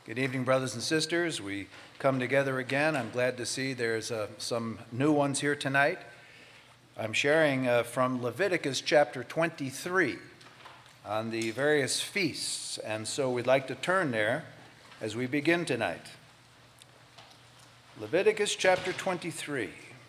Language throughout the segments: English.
Good evening, brothers and sisters. We come together again. I'm glad to see there's some new ones here tonight. I'm sharing from Leviticus chapter 23 on the various feasts, and so we'd like to turn there as we begin tonight. Leviticus chapter 23.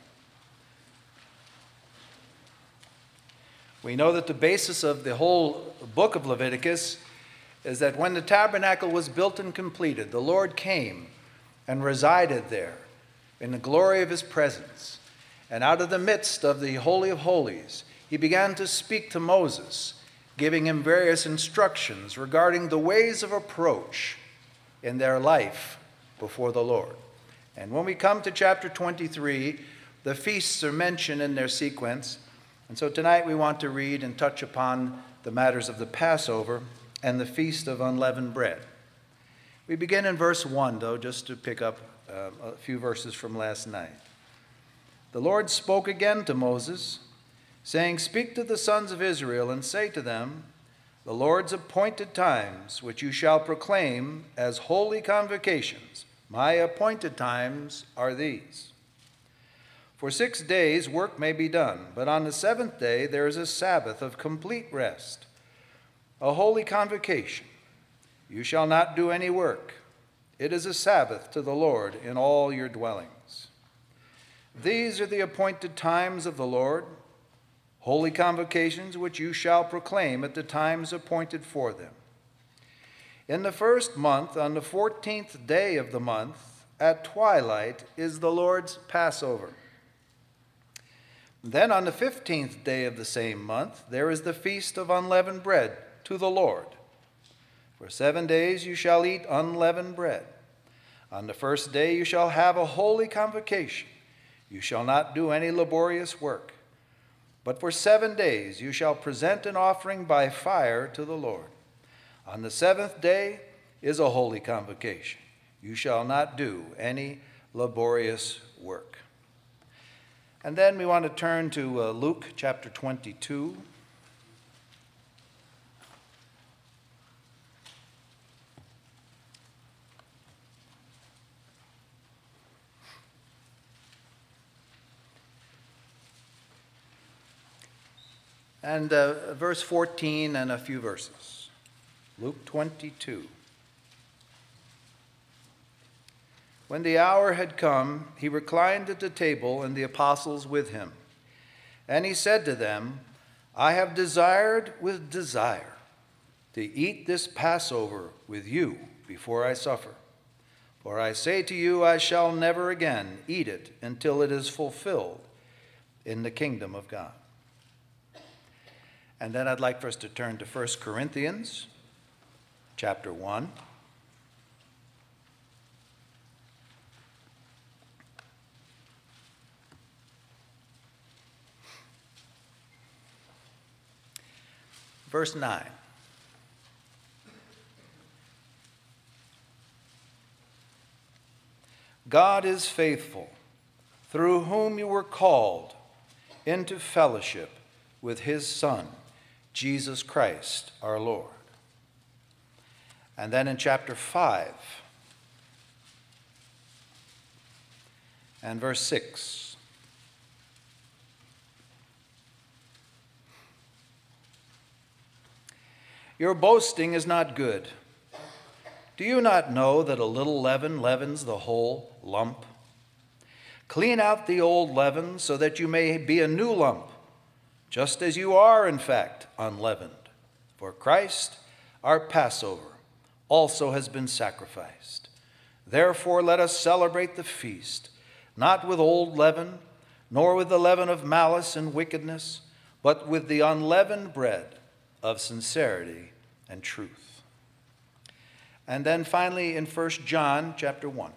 We know that the basis of the whole book of Leviticus is that when the tabernacle was built and completed, the Lord came and resided there in the glory of his presence. And out of the midst of the Holy of Holies, he began to speak to Moses, giving him various instructions regarding the ways of approach in their life before the Lord. And when we come to chapter 23, the feasts are mentioned in their sequence. And so tonight we want to read and touch upon the matters of the Passover and the Feast of Unleavened Bread. We begin in verse 1, though, just to pick up a few verses from last night. The Lord spoke again to Moses, saying, "Speak to the sons of Israel and say to them, the Lord's appointed times, which you shall proclaim as holy convocations, my appointed times are these. For 6 days work may be done, but on the seventh day there is a Sabbath of complete rest, a holy convocation. You shall not do any work. It is a Sabbath to the Lord in all your dwellings. These are the appointed times of the Lord, holy convocations which you shall proclaim at the times appointed for them. In the first month, on the 14th day of the month, at twilight, is the Lord's Passover. Then on the 15th day of the same month, there is the Feast of Unleavened Bread to the Lord. For 7 days you shall eat unleavened bread. On the first day you shall have a holy convocation. You shall not do any laborious work. But for 7 days you shall present an offering by fire to the Lord. On the seventh day is a holy convocation. You shall not do any laborious work." And then we want to turn to Luke chapter 22. And verse 14 and a few verses. Luke 22. When the hour had come, he reclined at the table and the apostles with him. And he said to them, "I have desired with desire to eat this Passover with you before I suffer. For I say to you, I shall never again eat it until it is fulfilled in the kingdom of God." And then I'd like for us to turn to 1 Corinthians chapter 1. Verse 9. God is faithful, through whom you were called into fellowship with his Son, Jesus Christ, our Lord. And then in chapter 5 and verse 6. Your boasting is not good. Do you not know that a little leaven leavens the whole lump? Clean out the old leaven so that you may be a new lump, just as you are, in fact, unleavened. For Christ, our Passover, also has been sacrificed. Therefore, let us celebrate the feast, not with old leaven, nor with the leaven of malice and wickedness, but with the unleavened bread of sincerity and truth. And then finally in 1 John chapter 1.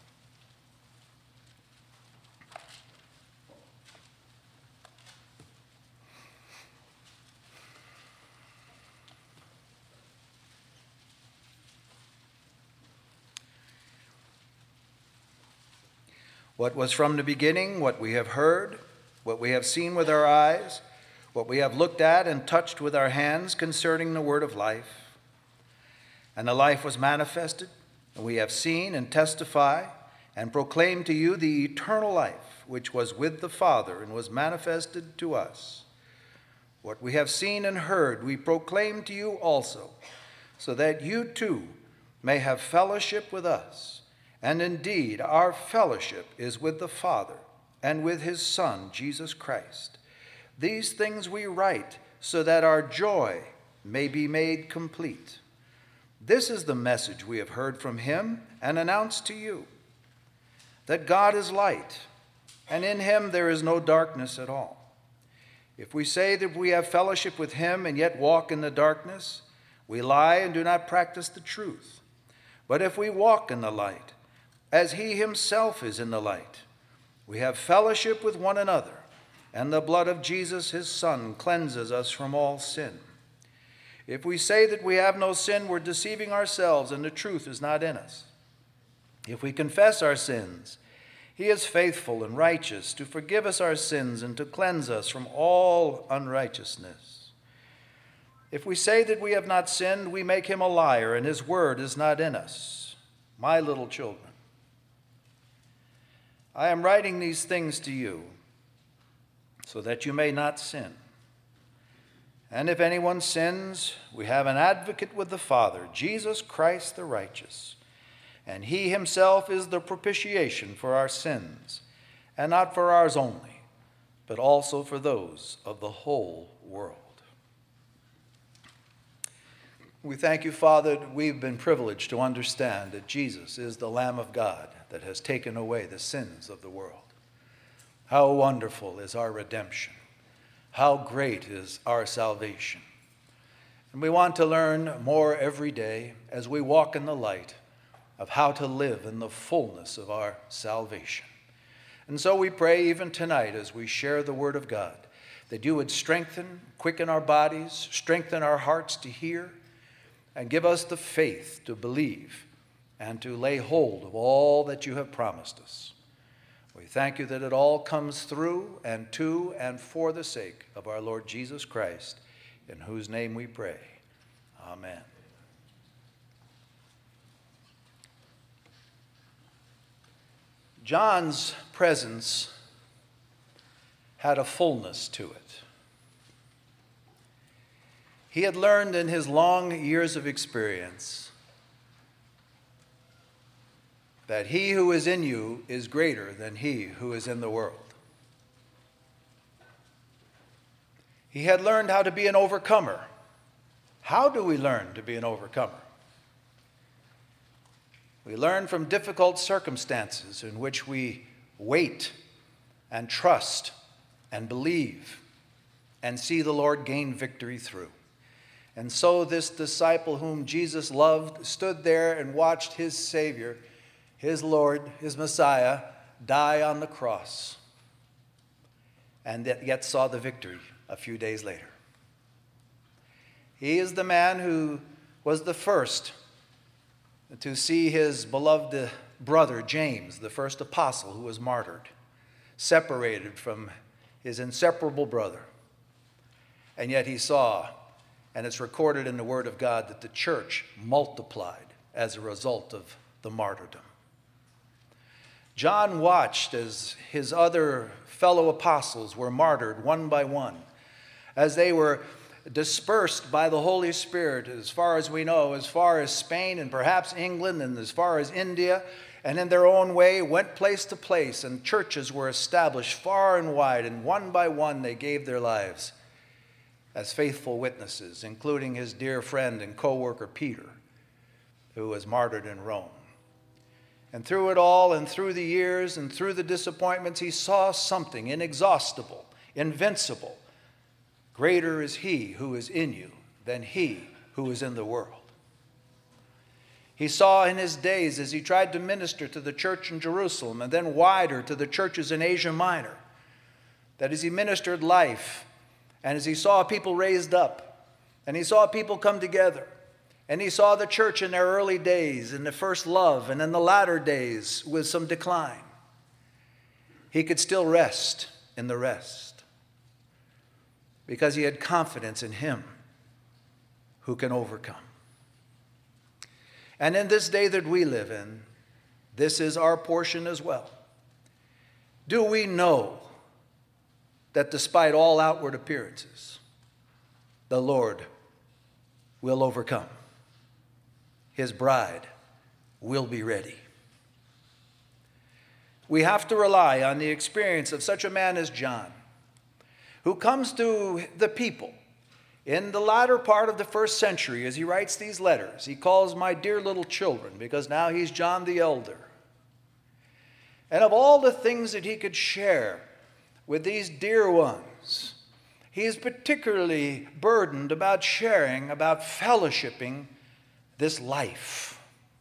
What was from the beginning, what we have heard, what we have seen with our eyes, what we have looked at and touched with our hands concerning the word of life. And the life was manifested, We have seen and testify and proclaim to you the eternal life which was with the Father and was manifested to us. What we have seen and heard we proclaim to you also, so that you too may have fellowship with us. And indeed, our fellowship is with the Father and with his Son, Jesus Christ. These things we write so that our joy may be made complete. This is the message we have heard from him and announced to you, that God is light, and in him there is no darkness at all. If we say that we have fellowship with him and yet walk in the darkness, we lie and do not practice the truth. But if we walk in the light, as he himself is in the light, we have fellowship with one another, and the blood of Jesus, his Son, cleanses us from all sin. If we say that we have no sin, we're deceiving ourselves, and the truth is not in us. If we confess our sins, he is faithful and righteous to forgive us our sins and to cleanse us from all unrighteousness. If we say that we have not sinned, we make him a liar, and his word is not in us. My little children, I am writing these things to you so that you may not sin. And if anyone sins, we have an advocate with the Father, Jesus Christ the righteous. And he himself is the propitiation for our sins, and not for ours only, but also for those of the whole world. We thank you, Father, that we've been privileged to understand that Jesus is the Lamb of God that has taken away the sins of the world. How wonderful is our redemption. How great is our salvation. And we want to learn more every day as we walk in the light of how to live in the fullness of our salvation. And so we pray even tonight as we share the word of God, that you would strengthen, quicken our bodies, strengthen our hearts to hear, and give us the faith to believe and to lay hold of all that you have promised us. We thank you that it all comes through and to and for the sake of our Lord Jesus Christ, in whose name we pray. Amen. John's presence had a fullness to it. He had learned in his long years of experience that he who is in you is greater than he who is in the world. He had learned how to be an overcomer. How do we learn to be an overcomer? We learn from difficult circumstances in which we wait and trust and believe and see the Lord gain victory through. And so this disciple whom Jesus loved stood there and watched his Savior, his Lord, his Messiah, die on the cross, and yet saw the victory a few days later. He is the man who was the first to see his beloved brother James, the first apostle who was martyred, separated from his inseparable brother. And yet he saw, and it's recorded in the Word of God, that the church multiplied as a result of the martyrdom. John watched as his other fellow apostles were martyred one by one, as they were dispersed by the Holy Spirit, as far as we know, as far as Spain and perhaps England and as far as India, and in their own way went place to place, and churches were established far and wide, and one by one they gave their lives as faithful witnesses, including his dear friend and co-worker Peter, who was martyred in Rome. And through it all, and through the years, and through the disappointments, he saw something inexhaustible, invincible. Greater is he who is in you than he who is in the world. He saw in his days as he tried to minister to the church in Jerusalem and then wider to the churches in Asia Minor, that as he ministered life and as he saw people raised up and he saw people come together and he saw the church in their early days, in the first love, and in the latter days with some decline, he could still rest in the rest, because he had confidence in him who can overcome. And in this day that we live in, this is our portion as well. Do we know that despite all outward appearances, the Lord will overcome? His bride will be ready. We have to rely on the experience of such a man as John, who comes to the people in the latter part of the first century as he writes these letters. He calls my dear little children, because now he's John the Elder. And of all the things that he could share with these dear ones, he is particularly burdened about sharing, about fellowshipping this life,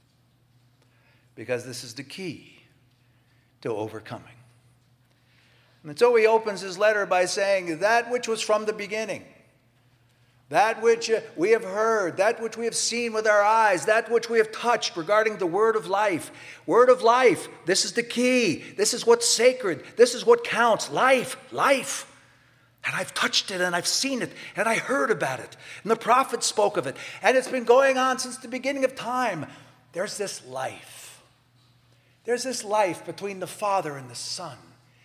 because this is the key to overcoming. And so he opens his letter by saying, that which was from the beginning, that which we have heard, that which we have seen with our eyes, that which we have touched regarding the word of life. Word of life, this is the key. This is what's sacred. This is what counts. Life, life. And I've touched it, and I've seen it, and I heard about it. And the prophets spoke of it. And it's been going on since the beginning of time. There's this life. There's this life between the Father and the Son.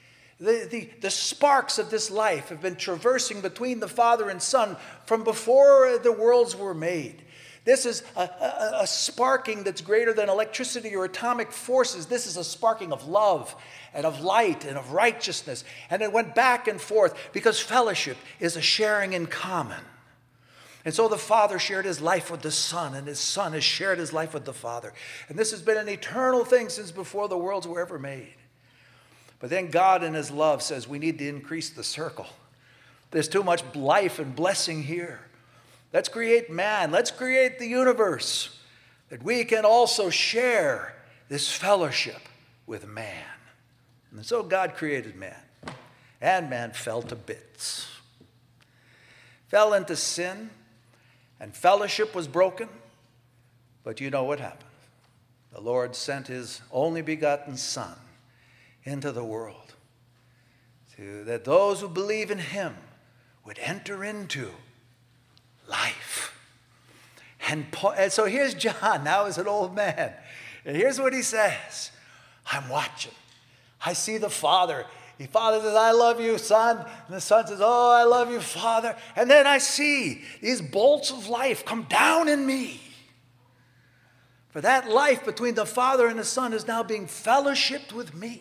The sparks of this life have been traversing between the Father and Son from before the worlds were made. This is a sparking that's greater than electricity or atomic forces. This is a sparking of love and of light and of righteousness. And it went back and forth because fellowship is a sharing in common. And so the Father shared his life with the Son, and his Son has shared his life with the Father. And this has been an eternal thing since before the worlds were ever made. But then God in his love says we need to increase the circle. There's too much life and blessing here. Let's create man. Let's create the universe that we can also share this fellowship with man. And so God created man. And man fell to bits. Fell into sin. And fellowship was broken. But you know what happened. The Lord sent his only begotten Son into the world, that those who believe in him would enter into life. And so here's John, now as an old man. And here's what he says. I'm watching. I see the Father. The Father says, I love you, Son. And the Son says, oh, I love you, Father. And then I see these bolts of life come down in me. For that life between the Father and the Son is now being fellowshipped with me.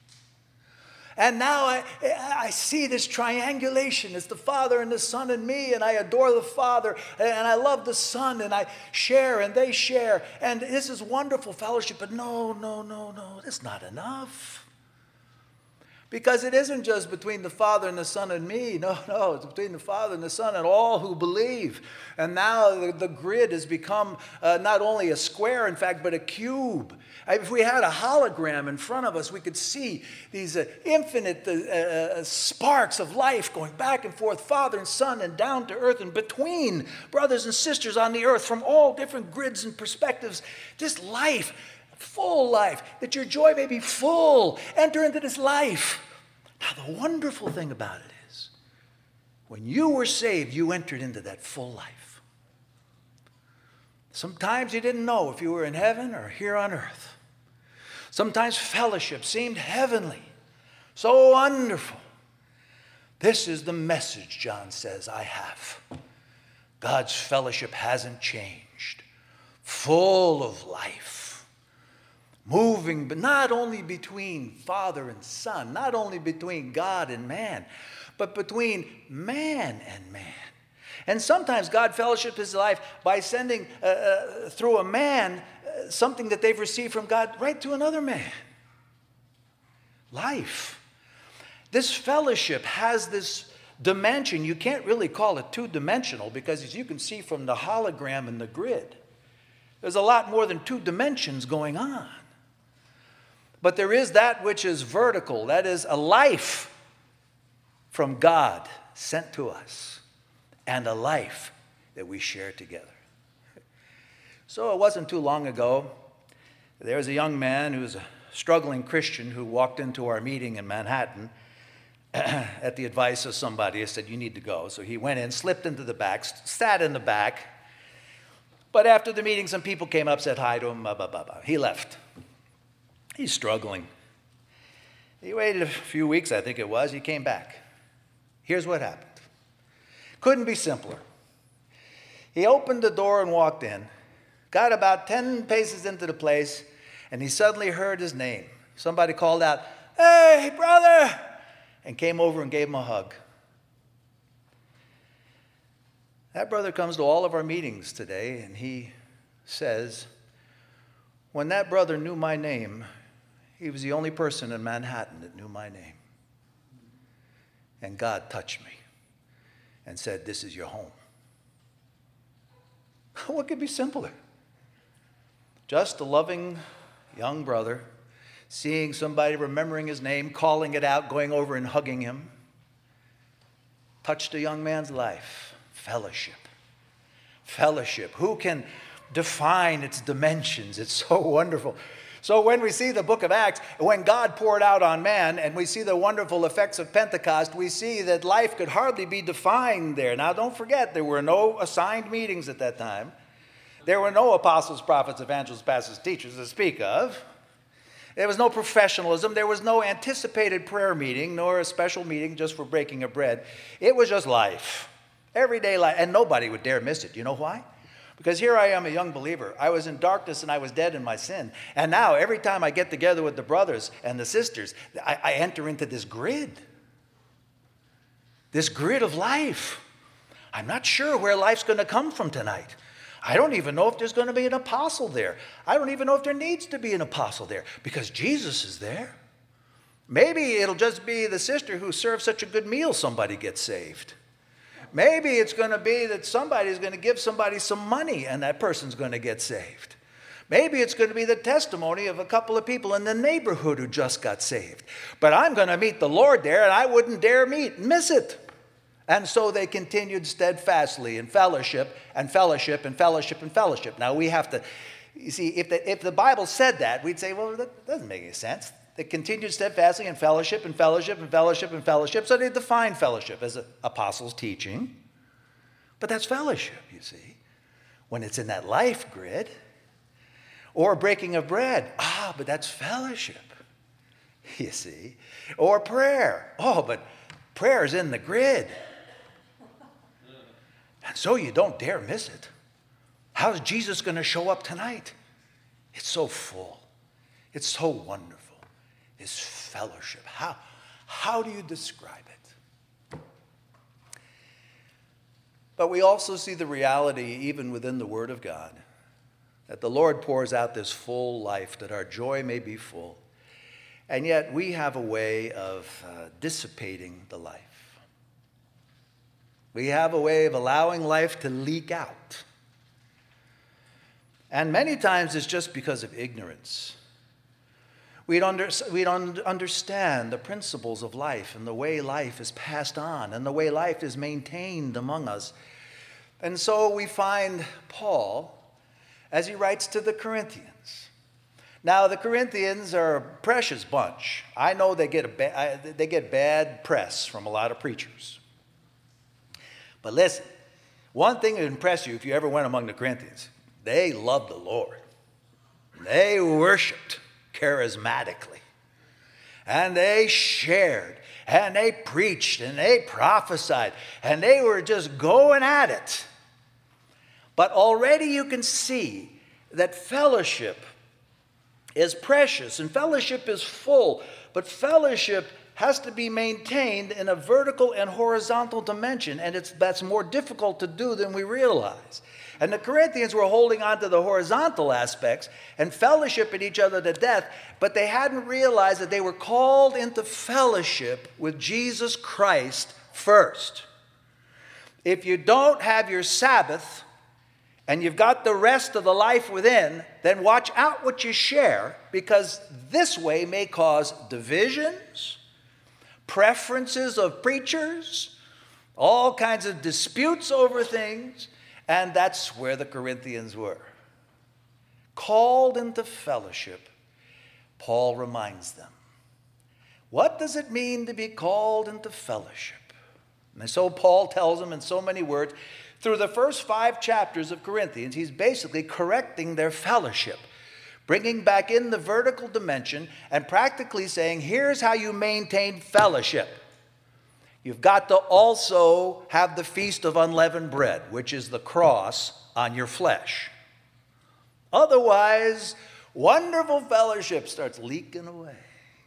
And now I see this triangulation. It's the Father and the Son and me, and I adore the Father, and I love the Son, and I share, and they share. And this is wonderful fellowship, but no, that's not enough. Because it isn't just between the Father and the Son and me. No, it's between the Father and the Son and all who believe. And now the grid has become not only a square, in fact, but a cube. If we had a hologram in front of us, we could see these infinite sparks of life going back and forth, Father and Son, and down to earth, and between brothers and sisters on the earth from all different grids and perspectives. This life, full life, that your joy may be full. Enter into this life. Now, the wonderful thing about it is, when you were saved, you entered into that full life. Sometimes you didn't know if you were in heaven or here on earth. Sometimes fellowship seemed heavenly, so wonderful. This is the message, John says, I have. God's fellowship hasn't changed. Full of life. Moving, but not only between Father and Son, not only between God and man, but between man and man. And sometimes God fellowships his life by sending through a man something that they've received from God right to another man. Life. This fellowship has this dimension. You can't really call it two-dimensional because, as you can see from the hologram and the grid, there's a lot more than two dimensions going on. But there is that which is vertical, that is a life from God sent to us, and a life that we share together. So it wasn't too long ago, there was a young man who was a struggling Christian who walked into our meeting in Manhattan at the advice of somebody. I said, you need to go. So he went in, slipped into the back, sat in the back, But after the meeting, some people came up, said hi to him, blah, blah, blah, blah. He left. He's struggling. He waited a few weeks, I think it was. He came back. Here's what happened. Couldn't be simpler. He opened the door and walked in, got about 10 paces into the place, and he suddenly heard his name. Somebody called out, "Hey, brother!" and came over and gave him a hug. That brother comes to all of our meetings today, and he says, when that brother knew my name, he was the only person in Manhattan that knew my name. And God touched me and said, "This is your home." What could be simpler? Just a loving young brother, seeing somebody, remembering his name, calling it out, going over and hugging him, touched a young man's life. Fellowship. Fellowship. Who can define its dimensions? It's so wonderful. So when we see the book of Acts, when God poured out on man, and we see the wonderful effects of Pentecost, we see that life could hardly be defined there. Now, don't forget, there were no assigned meetings at that time. There were no apostles, prophets, evangelists, pastors, teachers to speak of. There was no professionalism. There was no anticipated prayer meeting, nor a special meeting just for breaking of bread. It was just life, everyday life, and nobody would dare miss it. You know why? Because here I am, a young believer. I was in darkness and I was dead in my sin. And now every time I get together with the brothers and the sisters, I enter into this grid of life. I'm not sure where life's going to come from tonight. I don't even know if there's going to be an apostle there. I don't even know if there needs to be an apostle there because Jesus is there. Maybe it'll just be the sister who serves such a good meal somebody gets saved. Maybe it's going to be that somebody's going to give somebody some money and that person's going to get saved. Maybe it's going to be the testimony of a couple of people in the neighborhood who just got saved. But I'm going to meet the Lord there and I wouldn't dare miss it. And so they continued steadfastly in fellowship and fellowship and fellowship and fellowship. Now we have to, you see, if the Bible said that, we'd say, well, that doesn't make any sense. They continued steadfastly in fellowship and fellowship and fellowship and fellowship. So they define fellowship as apostles' teaching. But that's fellowship, you see, when it's in that life grid. Or breaking of bread. But that's fellowship, you see. Or prayer. But prayer is in the grid. And so you don't dare miss it. How's Jesus going to show up tonight? It's so full. It's so wonderful. This fellowship. How do you describe it? But we also see the reality, even within the Word of God, that the Lord pours out this full life, that our joy may be full. And yet we have a way of dissipating the life. We have a way of allowing life to leak out. And many times it's just because of ignorance. We don't understand the principles of life and the way life is passed on and the way life is maintained among us. And so we find Paul as he writes to the Corinthians. Now, the Corinthians are a precious bunch. I know they get bad press from a lot of preachers. But listen, one thing that would impress you if you ever went among the Corinthians, they loved the Lord. They worshiped charismatically. And they shared, and they preached, and they prophesied, and they were just going at it. But already you can see that fellowship is precious, and fellowship is full, but fellowship has to be maintained in a vertical and horizontal dimension, and that's more difficult to do than we realize. And the Corinthians were holding on to the horizontal aspects and fellowshipping each other to death, but they hadn't realized that they were called into fellowship with Jesus Christ first. If you don't have your Sabbath and you've got the rest of the life within, then watch out what you share, because this way may cause divisions, preferences of preachers, all kinds of disputes over things, and that's where the Corinthians were. Called into fellowship, Paul reminds them. What does it mean to be called into fellowship? And so Paul tells them in so many words, Through the first 5 chapters of Corinthians, he's basically correcting their fellowship, bringing back in the vertical dimension and practically saying, here's how you maintain fellowship. You've got to also have the Feast of Unleavened Bread, which is the cross on your flesh. Otherwise, wonderful fellowship starts leaking away.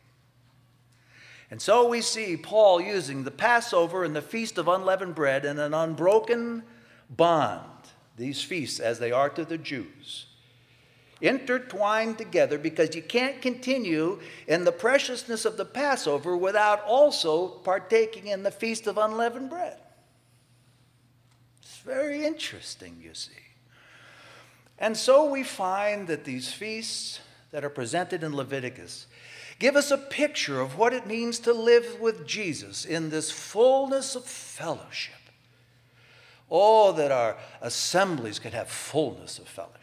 And so we see Paul using the Passover and the Feast of Unleavened Bread in an unbroken bond, these feasts as they are to the Jews, intertwined together, because you can't continue in the preciousness of the Passover without also partaking in the Feast of Unleavened Bread. It's very interesting, you see. And so we find that these feasts that are presented in Leviticus give us a picture of what it means to live with Jesus in this fullness of fellowship. Oh, that our assemblies could have fullness of fellowship.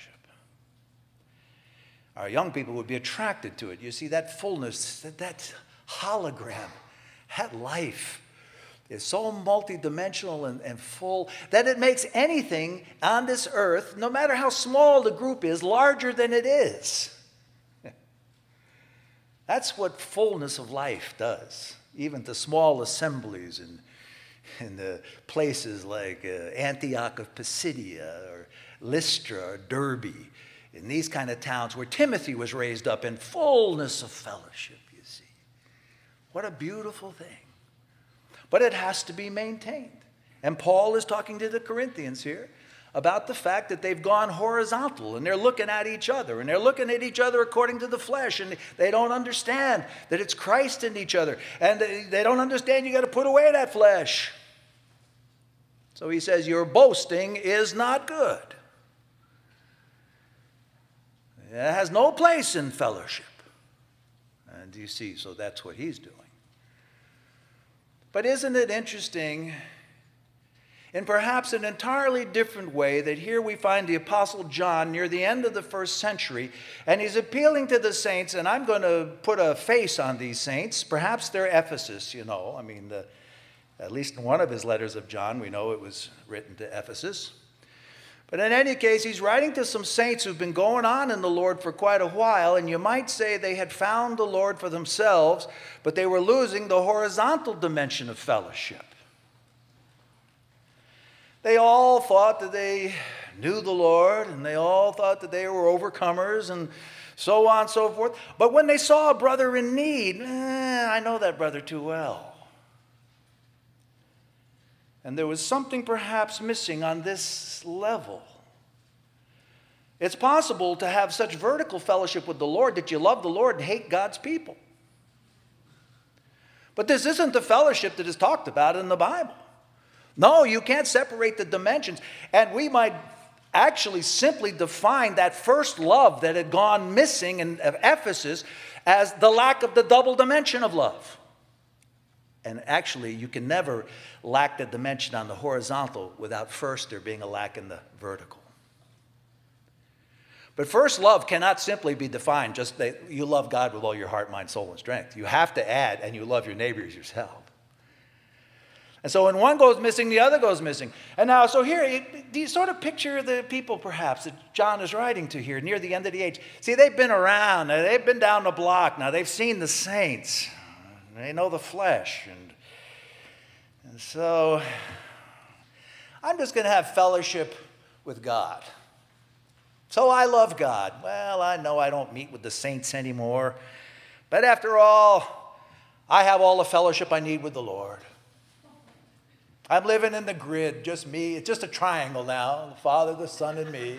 Our young people would be attracted to it. You see, that fullness, that hologram, that life is so multidimensional and full that it makes anything on this earth, no matter how small the group is, larger than it is. That's what fullness of life does, even to small assemblies in the places like Antioch of Pisidia or Lystra or Derbe. In these kind of towns where Timothy was raised up in fullness of fellowship, you see. What a beautiful thing. But it has to be maintained. And Paul is talking to the Corinthians here about the fact that they've gone horizontal and they're looking at each other and they're looking at each other according to the flesh, and they don't understand that it's Christ in each other, and they don't understand you got to put away that flesh. So he says, your boasting is not good. It has no place in fellowship. And you see, so that's what he's doing. But isn't it interesting, in perhaps an entirely different way, that here we find the Apostle John near the end of the first century, and he's appealing to the saints, and I'm going to put a face on these saints. Perhaps they're Ephesus, you know. I mean, at least in one of his letters of John, we know it was written to Ephesus. But in any case, he's writing to some saints who've been going on in the Lord for quite a while, and you might say they had found the Lord for themselves, but they were losing the horizontal dimension of fellowship. They all thought that they knew the Lord, and they all thought that they were overcomers, and so on and so forth. But when they saw a brother in need, I know that brother too well. And there was something perhaps missing on this level. It's possible to have such vertical fellowship with the Lord that you love the Lord and hate God's people. But this isn't the fellowship that is talked about in the Bible. No, you can't separate the dimensions. And we might actually simply define that first love that had gone missing in Ephesus as the lack of the double dimension of love. And actually, you can never lack the dimension on the horizontal without first there being a lack in the vertical. But first love cannot simply be defined just that you love God with all your heart, mind, soul, and strength. You have to add, and you love your neighbor as yourself. And so when one goes missing, the other goes missing. And now, so here, do you sort of picture the people perhaps that John is writing to here near the end of the age? See, they've been around. They've been down the block. Now, they've seen the saints. They know the flesh. And so I'm just going to have fellowship with God. So I love God. Well, I know I don't meet with the saints anymore. But after all, I have all the fellowship I need with the Lord. I'm living in the grid, just me. It's just a triangle now, the Father, the Son, and me.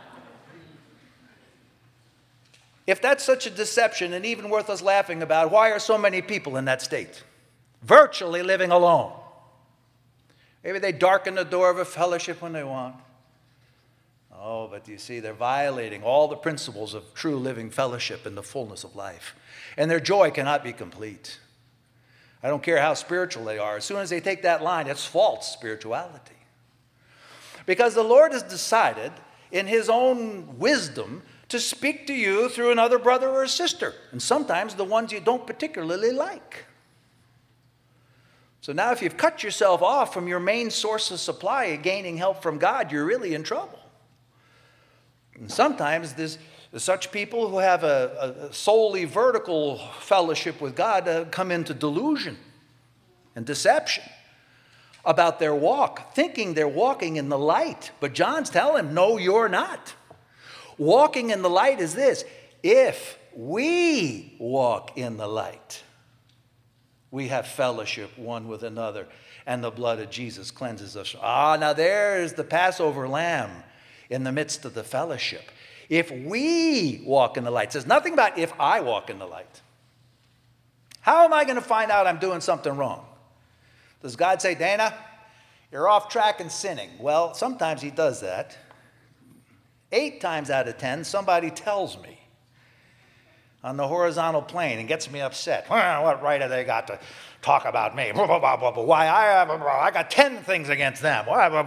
If that's such a deception and even worth us laughing about, why are so many people in that state? Virtually living alone. Maybe they darken the door of a fellowship when they want. Oh, but you see, they're violating all the principles of true living fellowship in the fullness of life. And their joy cannot be complete. I don't care how spiritual they are. As soon as they take that line, it's false spirituality. Because the Lord has decided, in his own wisdom, to speak to you through another brother or sister, and sometimes the ones you don't particularly like. So now if you've cut yourself off from your main source of supply, gaining help from God, you're really in trouble. And sometimes there's such people who have a solely vertical fellowship with God come into delusion and deception about their walk, thinking they're walking in the light. But John's telling them, no, you're not. Walking in the light is this: if we walk in the light, we have fellowship one with another, and the blood of Jesus cleanses us. Now there's the Passover lamb in the midst of the fellowship. If we walk in the light, it says nothing about if I walk in the light. How am I going to find out I'm doing something wrong? Does God say, Dana, you're off track and sinning? Well, sometimes he does that. 8 times out of 10, somebody tells me on the horizontal plane and gets me upset. Well, what right have they got to talk about me? Why, I got 10 things against them.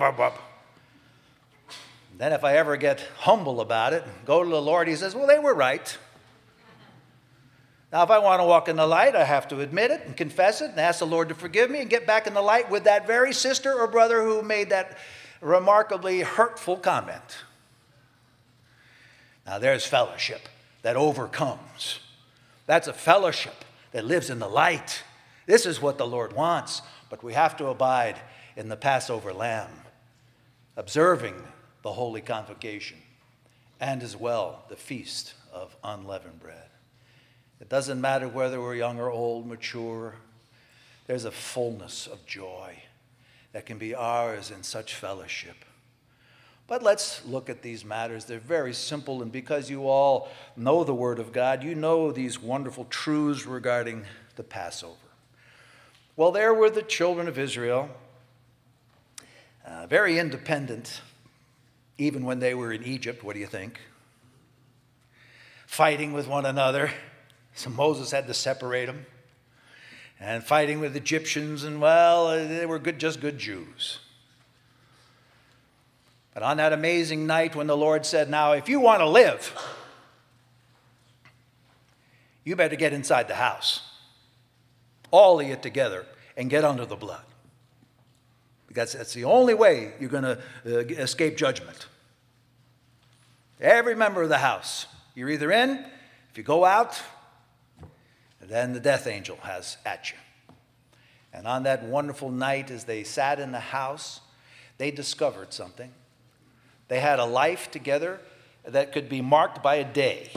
Then if I ever get humble about it, go to the Lord, he says, well, they were right. Now, if I want to walk in the light, I have to admit it and confess it and ask the Lord to forgive me and get back in the light with that very sister or brother who made that remarkably hurtful comment. Now, there's fellowship that overcomes. That's a fellowship that lives in the light. This is what the Lord wants, but we have to abide in the Passover lamb, observing the holy convocation and as well the feast of unleavened bread. It doesn't matter whether we're young or old, mature. There's a fullness of joy that can be ours in such fellowship. But let's look at these matters. They're very simple, and because you all know the Word of God, you know these wonderful truths regarding the Passover. Well, there were the children of Israel, very independent, even when they were in Egypt. What do you think? Fighting with one another. So Moses had to separate them. And fighting with Egyptians, and well, they were just good Jews. But on that amazing night when the Lord said, now, if you want to live, you better get inside the house, all of you together, and get under the blood. Because that's the only way you're going to escape judgment. Every member of the house, you're either in, if you go out, then the death angel has at you. And on that wonderful night, as they sat in the house, they discovered something. They had a life together that could be marked by a day.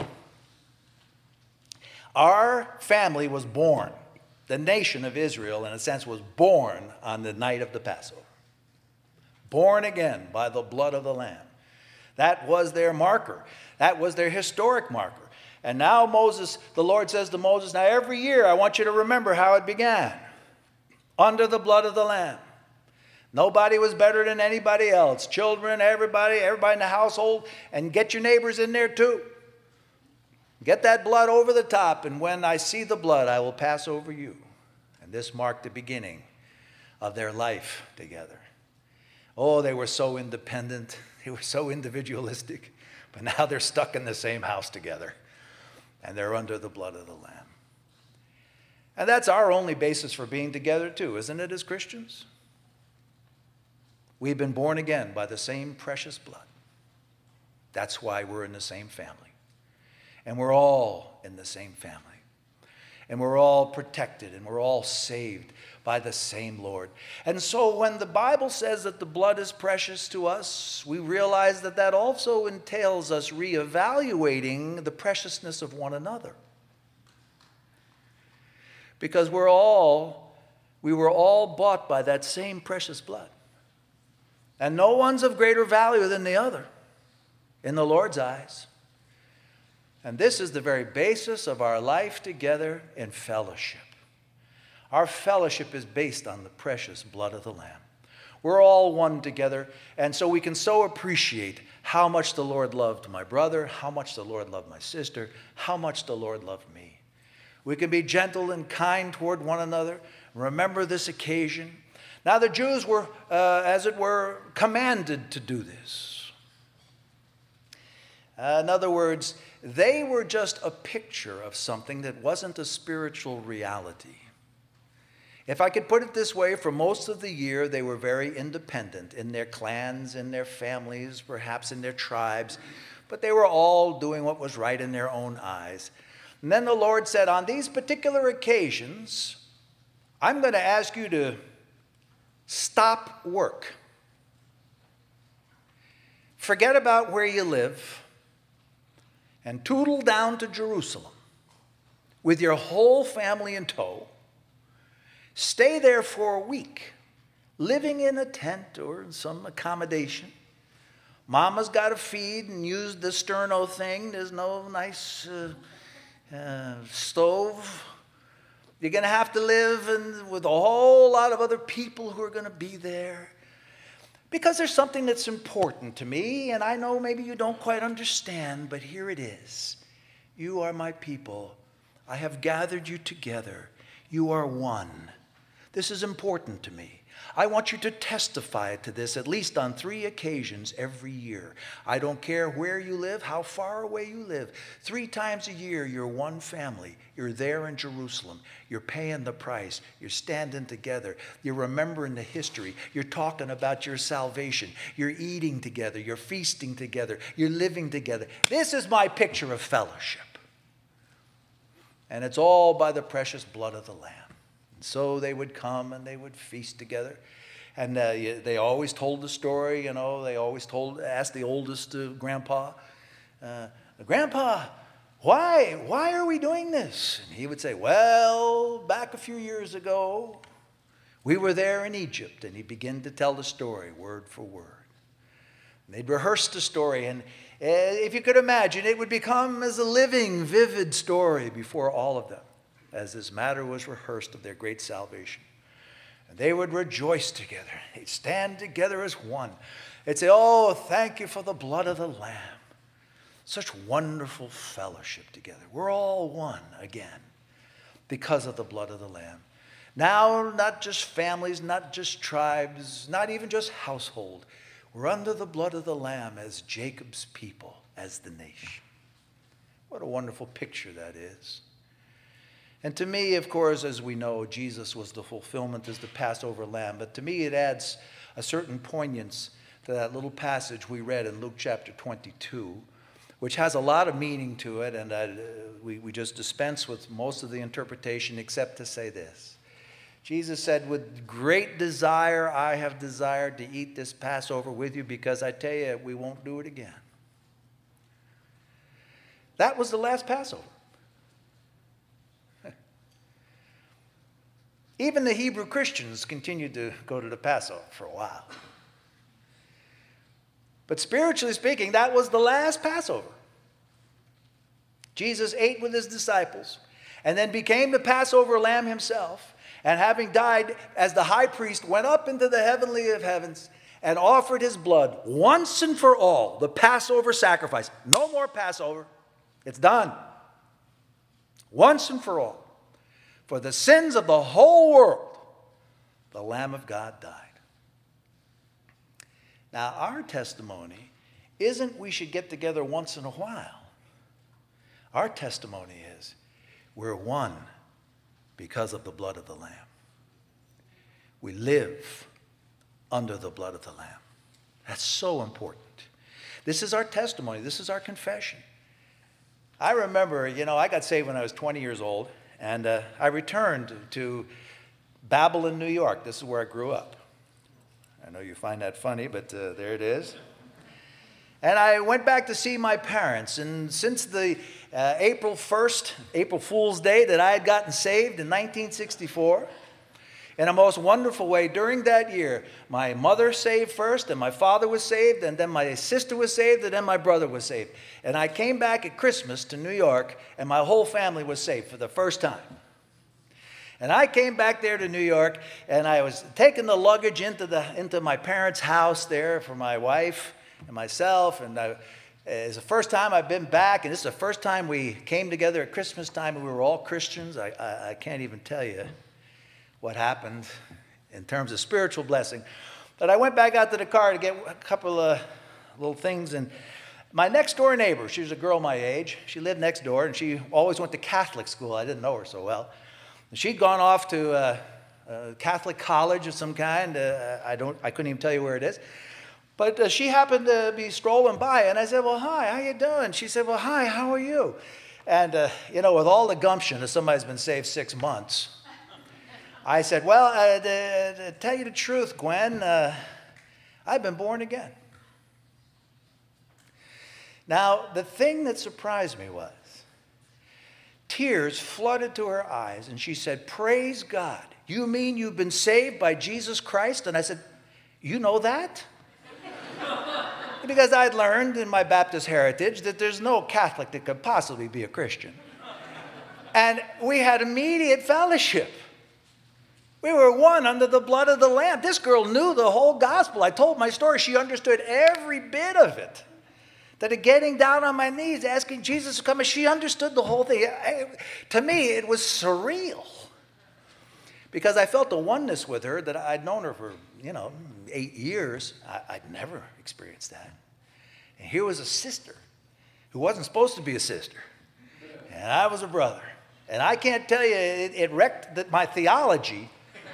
Our family was born, the nation of Israel, in a sense, was born on the night of the Passover. Born again by the blood of the Lamb. That was their marker. That was their historic marker. And now the Lord says to Moses, now every year I want you to remember how it began. Under the blood of the Lamb. Nobody was better than anybody else. Children, everybody in the household, and get your neighbors in there too. Get that blood over the top, and when I see the blood, I will pass over you. And this marked the beginning of their life together. Oh, they were so independent. They were so individualistic. But now they're stuck in the same house together. And they're under the blood of the Lamb. And that's our only basis for being together too, isn't it, as Christians? We've been born again by the same precious blood. That's why we're in the same family. And we're all in the same family. And we're all protected and we're all saved by the same Lord. And so when the Bible says that the blood is precious to us, we realize that that also entails us reevaluating the preciousness of one another. Because we were all bought by that same precious blood. And no one's of greater value than the other in the Lord's eyes. And this is the very basis of our life together in fellowship. Our fellowship is based on the precious blood of the Lamb. We're all one together, and so we can so appreciate how much the Lord loved my brother, how much the Lord loved my sister, how much the Lord loved me. We can be gentle and kind toward one another. Remember this occasion. Now the Jews were, as it were, commanded to do this. In other words, they were just a picture of something that wasn't a spiritual reality. If I could put it this way, for most of the year, they were very independent in their clans, in their families, perhaps in their tribes, but they were all doing what was right in their own eyes. And then the Lord said, on these particular occasions, I'm going to ask you to stop work. Forget about where you live and tootle down to Jerusalem with your whole family in tow. Stay there for a week, living in a tent or in some accommodation. Mama's got to feed and use the sterno thing. There's no nice stove. You're going to have to live with a whole lot of other people who are going to be there. Because there's something that's important to me, and I know maybe you don't quite understand, but here it is. You are my people. I have gathered you together. You are one. This is important to me. I want you to testify to this at least on 3 occasions every year. I don't care where you live, how far away you live. 3 times a year, you're one family. You're there in Jerusalem. You're paying the price. You're standing together. You're remembering the history. You're talking about your salvation. You're eating together. You're feasting together. You're living together. This is my picture of fellowship. And it's all by the precious blood of the Lamb. So they would come and they would feast together. And they always told the story, They always asked the oldest grandpa, Grandpa, why are we doing this? And he would say, well, back a few years ago, we were there in Egypt. And he'd begin to tell the story word for word. And they'd rehearse the story. And if you could imagine, it would become as a living, vivid story before all of them, as this matter was rehearsed of their great salvation. And they would rejoice together. They'd stand together as one. They'd say, oh, thank you for the blood of the Lamb. Such wonderful fellowship together. We're all one again because of the blood of the Lamb. Now, not just families, not just tribes, not even just household. We're under the blood of the Lamb as Jacob's people, as the nation. What a wonderful picture that is. And to me, of course, as we know, Jesus was the fulfillment as the Passover lamb. But to me, it adds a certain poignance to that little passage we read in Luke chapter 22, which has a lot of meaning to it. And we just dispense with most of the interpretation except to say this. Jesus said, with great desire, I have desired to eat this Passover with you, because I tell you, we won't do it again. That was the last Passover. Even the Hebrew Christians continued to go to the Passover for a while. But spiritually speaking, that was the last Passover. Jesus ate with his disciples and then became the Passover lamb himself. And having died as the high priest, went up into the heavenly of heavens and offered his blood once and for all, the Passover sacrifice. No more Passover. It's done. Once and for all. For the sins of the whole world, the Lamb of God died. Now, our testimony isn't we should get together once in a while. Our testimony is we're one because of the blood of the Lamb. We live under the blood of the Lamb. That's so important. This is our testimony. This is our confession. I remember, I got saved when I was 20 years old. And I returned to Babylon, New York. This is where I grew up. I know you find that funny, but there it is. And I went back to see my parents. And since the April Fool's Day that I had gotten saved in 1964, in a most wonderful way, during that year, my mother saved first, and my father was saved, and then my sister was saved, and then my brother was saved. And I came back at Christmas to New York, and my whole family was saved for the first time. And I came back there to New York, and I was taking the luggage into my parents' house there for my wife and myself, and it's the first time I've been back, and this is the first time we came together at Christmas time, and we were all Christians. I can't even tell you what happened in terms of spiritual blessing. But I went back out to the car to get a couple of little things. And my next door neighbor, she was a girl my age. She lived next door, and she always went to Catholic school. I didn't know her so well. And she'd gone off to Catholic college of some kind. I couldn't even tell you where it is. But she happened to be strolling by, and I said, well, hi, how you doing? She said, well, hi, how are you? And, with all the gumption of somebody who's been saved 6 months, I said, well, to tell you the truth, Gwen, I've been born again. Now, the thing that surprised me was tears flooded to her eyes, and she said, praise God. You mean you've been saved by Jesus Christ? And I said, you know that? Because I'd learned in my Baptist heritage that there's no Catholic that could possibly be a Christian. And we had immediate fellowship. We were one under the blood of the Lamb. This girl knew the whole gospel. I told my story. She understood every bit of it. That getting down on my knees, asking Jesus to come, and she understood the whole thing. To me, it was surreal. Because I felt a oneness with her that I'd known her for, 8 years. I'd never experienced that. And here was a sister who wasn't supposed to be a sister. And I was a brother. And I can't tell you, it wrecked my theology.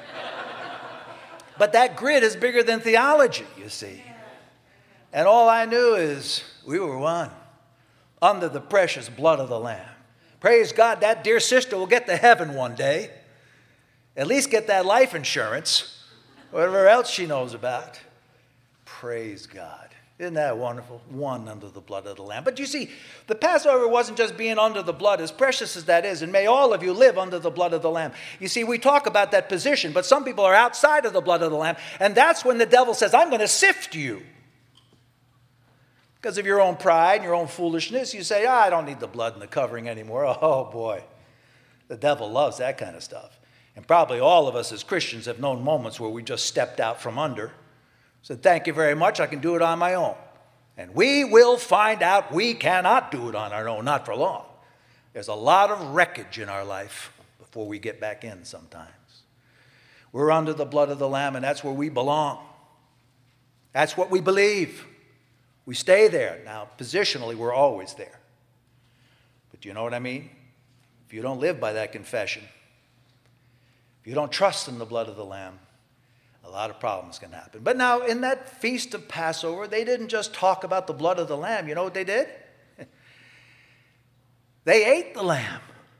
But that grid is bigger than theology, you see. And all I knew is we were one under the precious blood of the Lamb. Praise God, that dear sister will get to heaven one day. At least get that life insurance, whatever else she knows about. Praise God. Isn't that wonderful? One under the blood of the Lamb. But you see, the Passover wasn't just being under the blood, as precious as that is, and may all of you live under the blood of the Lamb. You see, we talk about that position, but some people are outside of the blood of the Lamb, and that's when the devil says, I'm going to sift you. Because of your own pride and your own foolishness, you say, I don't need the blood and the covering anymore. Oh, boy. The devil loves that kind of stuff. And probably all of us as Christians have known moments where we just stepped out from under. Said, thank you very much, I can do it on my own. And we will find out we cannot do it on our own, not for long. There's a lot of wreckage in our life before we get back in sometimes. We're under the blood of the Lamb, and that's where we belong. That's what we believe. We stay there. Now, positionally, we're always there. But do you know what I mean? If you don't live by that confession, if you don't trust in the blood of the Lamb, a lot of problems can happen. But now, in that feast of Passover, they didn't just talk about the blood of the Lamb. You know what they did? They ate the lamb.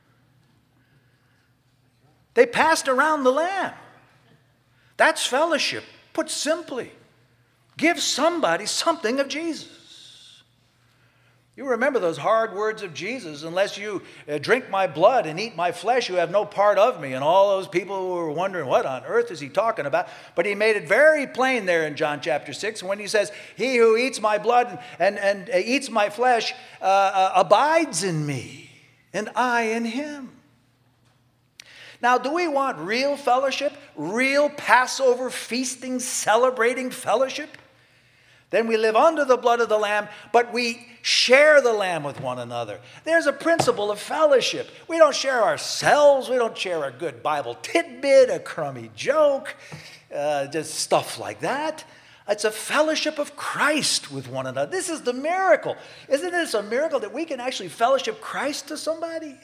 They passed around the lamb. That's fellowship, put simply. Give somebody something of Jesus. You remember those hard words of Jesus, unless you drink my blood and eat my flesh, you have no part of me. And all those people who were wondering, what on earth is he talking about? But he made it very plain there in John chapter 6 when he says, he who eats my blood and eats my flesh abides in me, and I in him. Now, do we want real fellowship, real Passover feasting, celebrating fellowship? Then we live under the blood of the Lamb, but we share the Lamb with one another. There's a principle of fellowship. We don't share ourselves. We don't share a good Bible tidbit, a crummy joke, just stuff like that. It's a fellowship of Christ with one another. This is the miracle. Isn't this a miracle that we can actually fellowship Christ to somebody?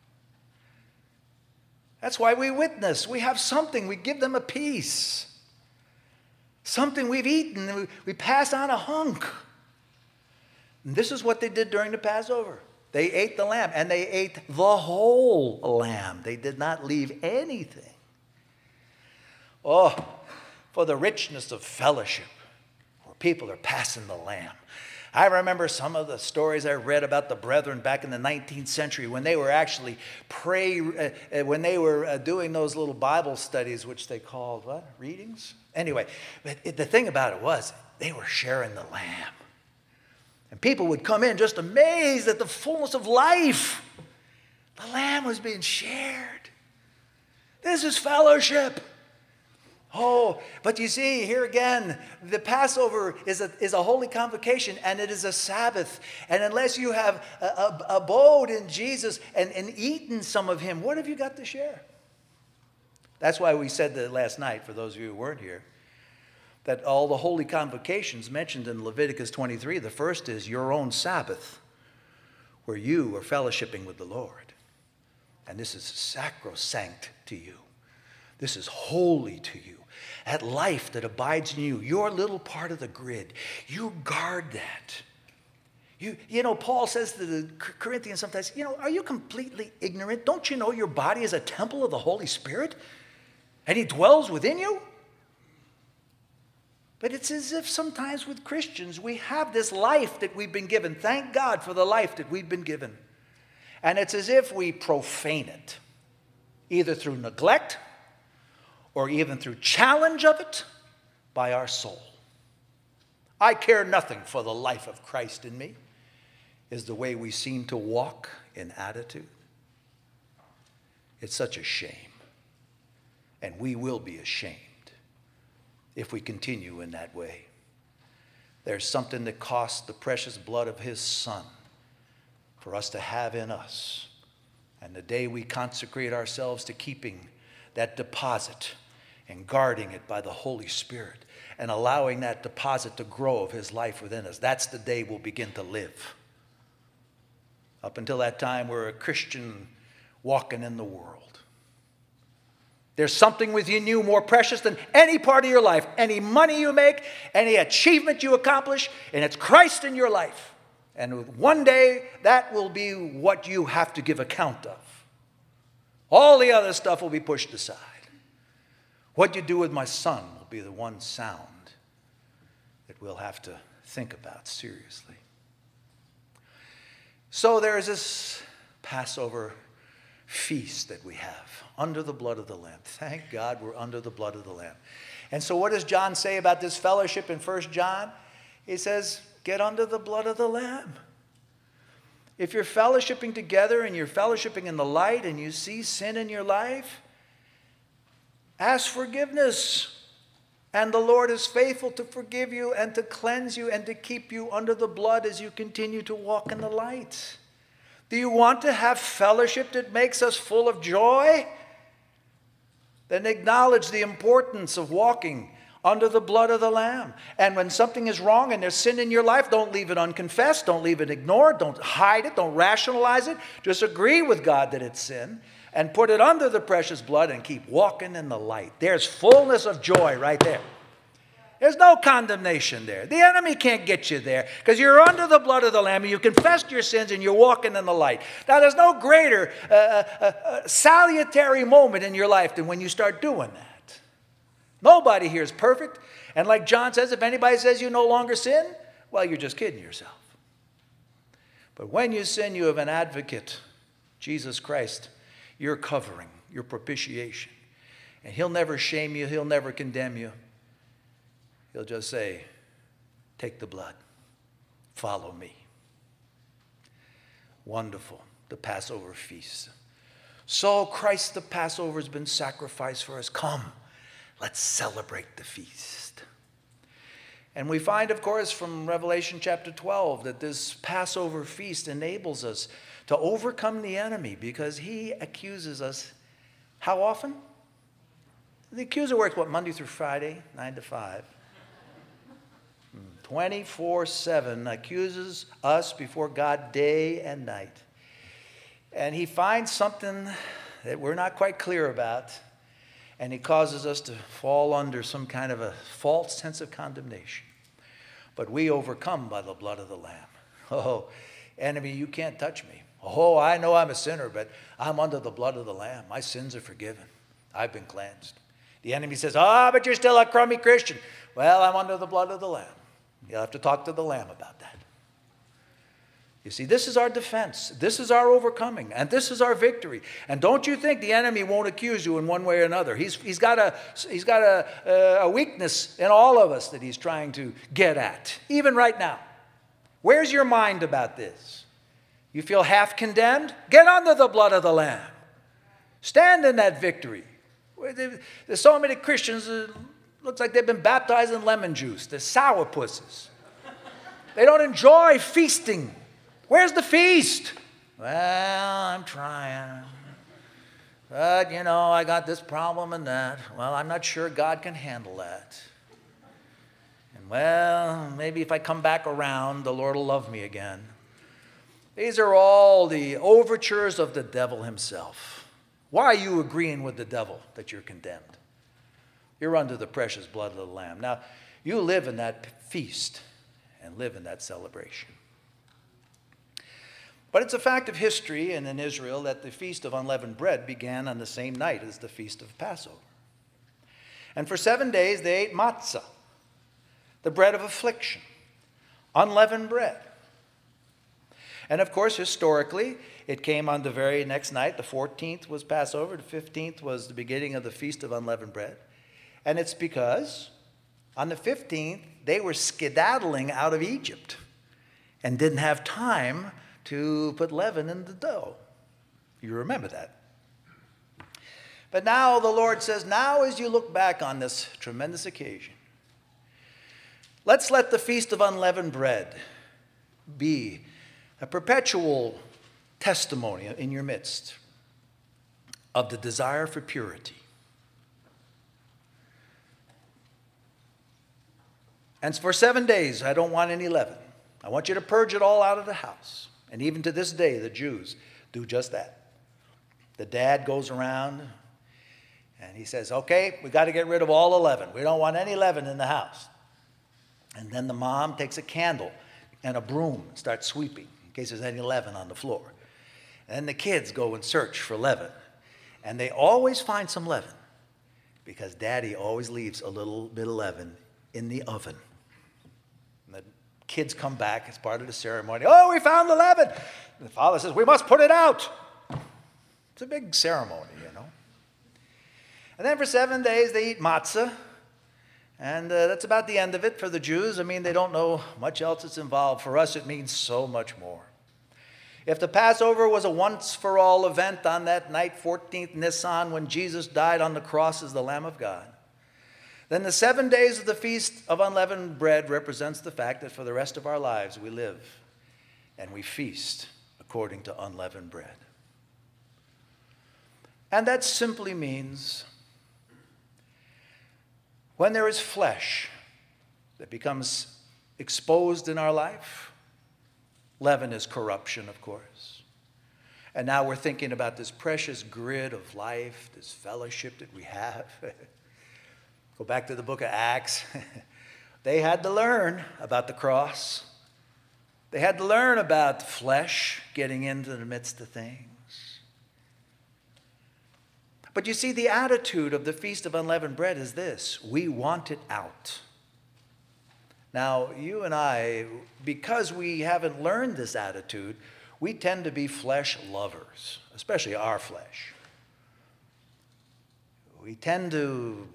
That's why we witness. We have something. We give them a piece. Something we've eaten, we pass on a hunk. And this is what they did during the Passover. They ate the lamb, and they ate the whole lamb. They did not leave anything. Oh, for the richness of fellowship, where people are passing the lamb. I remember some of the stories I read about the brethren back in the 19th century when they were actually when they were doing those little Bible studies, which they called, what, readings? Anyway, but the thing about it was they were sharing the lamb. And people would come in just amazed at the fullness of life. The lamb was being shared. This is fellowship. Oh, but you see, here again, the Passover is a holy convocation, and it is a Sabbath. And unless you have abode in Jesus and eaten some of him, what have you got to share? That's why we said that last night, for those of you who weren't here, that all the holy convocations mentioned in Leviticus 23, the first is your own Sabbath, where you are fellowshipping with the Lord. And this is sacrosanct to you. This is holy to you. That life that abides in you, your little part of the grid, you guard that. You know, Paul says to the Corinthians sometimes, are you completely ignorant? Don't you know your body is a temple of the Holy Spirit? And he dwells within you? But it's as if sometimes with Christians, we have this life that we've been given. Thank God for the life that we've been given. And it's as if we profane it, either through neglect or even through challenge of it by our soul. I care nothing for the life of Christ in me, is the way we seem to walk in attitude. It's such a shame. And we will be ashamed if we continue in that way. There's something that cost the precious blood of his Son for us to have in us. And the day we consecrate ourselves to keeping that deposit and guarding it by the Holy Spirit and allowing that deposit to grow of his life within us, that's the day we'll begin to live. Up until that time, we're a Christian walking in the world. There's something within you more precious than any part of your life, any money you make, any achievement you accomplish, and it's Christ in your life. And one day, that will be what you have to give account of. All the other stuff will be pushed aside. What you do with my son will be the one sound that we'll have to think about seriously. So there is this Passover feast that we have under the blood of the Lamb. Thank God we're under the blood of the Lamb. And so what does John say about this fellowship in 1 John? He says, get under the blood of the Lamb. If you're fellowshipping together and you're fellowshipping in the light and you see sin in your life, ask forgiveness. And the Lord is faithful to forgive you and to cleanse you and to keep you under the blood as you continue to walk in the light. Do you want to have fellowship that makes us full of joy? Then acknowledge the importance of walking under the blood of the Lamb. And when something is wrong and there's sin in your life, don't leave it unconfessed. Don't leave it ignored. Don't hide it. Don't rationalize it. Just agree with God that it's sin and put it under the precious blood and keep walking in the light. There's fullness of joy right there. There's no condemnation there. The enemy can't get you there because you're under the blood of the Lamb and you've confessed your sins and you're walking in the light. Now, there's no greater salutary moment in your life than when you start doing that. Nobody here is perfect. And like John says, if anybody says you no longer sin, well, you're just kidding yourself. But when you sin, you have an advocate, Jesus Christ, your covering, your propitiation. And he'll never shame you. He'll never condemn you. He'll just say, take the blood. Follow me. Wonderful, the Passover feast. So Christ the Passover has been sacrificed for us. Come, let's celebrate the feast. And we find, of course, from Revelation chapter 12 that this Passover feast enables us to overcome the enemy because he accuses us how often? The accuser works, Monday through Friday, 9 to 5. 24/7 accuses us before God day and night. And he finds something that we're not quite clear about, and he causes us to fall under some kind of a false sense of condemnation. But we overcome by the blood of the Lamb. Oh, enemy, you can't touch me. Oh, I know I'm a sinner, but I'm under the blood of the Lamb. My sins are forgiven. I've been cleansed. The enemy says, but you're still a crummy Christian. Well, I'm under the blood of the Lamb. You'll have to talk to the Lamb about that. You see, this is our defense. This is our overcoming. And this is our victory. And don't you think the enemy won't accuse you in one way or another. He's got a weakness in all of us that he's trying to get at, even right now. Where's your mind about this? You feel half condemned? Get under the blood of the Lamb. Stand in that victory. There's so many Christians, it looks like they've been baptized in lemon juice. They're sourpusses. They don't enjoy feasting. Where's the feast? Well, I'm trying. But, I got this problem and that. Well, I'm not sure God can handle that. And, well, maybe if I come back around, the Lord will love me again. These are all the overtures of the devil himself. Why are you agreeing with the devil that you're condemned? You're under the precious blood of the Lamb. Now, you live in that feast and live in that celebration. But it's a fact of history and in Israel that the Feast of Unleavened Bread began on the same night as the Feast of Passover. And for 7 days they ate matzah, the bread of affliction, unleavened bread. And of course, historically, it came on the very next night. The 14th was Passover. The 15th was the beginning of the Feast of Unleavened Bread. And it's because on the 15th, they were skedaddling out of Egypt and didn't have time to put leaven in the dough. You remember that. But now the Lord says, now as you look back on this tremendous occasion, let's let the Feast of Unleavened Bread be a perpetual testimony in your midst of the desire for purity. And for 7 days, I don't want any leaven. I want you to purge it all out of the house. And even to this day, the Jews do just that. The dad goes around and he says, okay, we got to get rid of all the leaven. We don't want any leaven in the house. And then the mom takes a candle and a broom and starts sweeping in case there's any leaven on the floor. And then the kids go and search for leaven. And they always find some leaven because Daddy always leaves a little bit of leaven in the oven. And the kids come back as part of the ceremony. Oh, we found the leaven. And the father says, we must put it out. It's a big ceremony, you know. And then for 7 days they eat matzah. And that's about the end of it for the Jews. I mean, they don't know much else that's involved. For us, it means so much more. If the Passover was a once-for-all event on that night, 14th Nisan, when Jesus died on the cross as the Lamb of God, then the 7 days of the Feast of Unleavened Bread represents the fact that for the rest of our lives we live and we feast according to unleavened bread. And that simply means when there is flesh that becomes exposed in our life, leaven is corruption, of course. And now we're thinking about this precious grid of life, this fellowship that we have. Go back to the book of Acts. They had to learn about the cross. They had to learn about flesh getting into the midst of things. But you see, the attitude of the Feast of Unleavened Bread is this: we want it out. Now, you and I, because we haven't learned this attitude, we tend to be flesh lovers, especially our flesh. We tend to,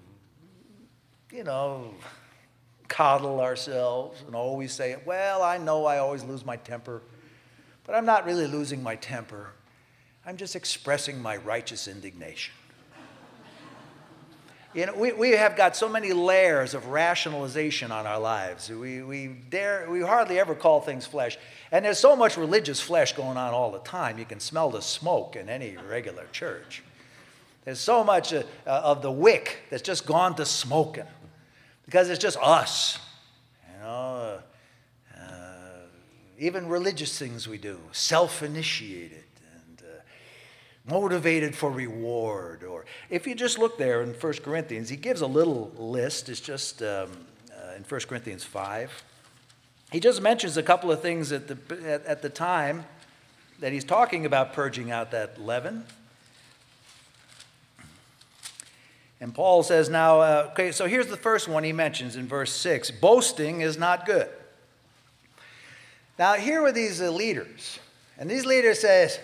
coddle ourselves and always say, well, I know I always lose my temper, but I'm not really losing my temper. I'm just expressing my righteous indignation. We have got so many layers of rationalization on our lives. We hardly ever call things flesh. And there's so much religious flesh going on all the time. You can smell the smoke in any regular church. There's so much of the wick that's just gone to smoking because it's just us. Even religious things we do, self-initiated. Motivated for reward. Or if you just look there in 1 Corinthians, he gives a little list. It's just in 1 Corinthians 5. He just mentions a couple of things at the time that he's talking about purging out that leaven. And Paul says now, so here's the first one he mentions in verse 6. Boasting is not good. Now here were these leaders. And these leaders says,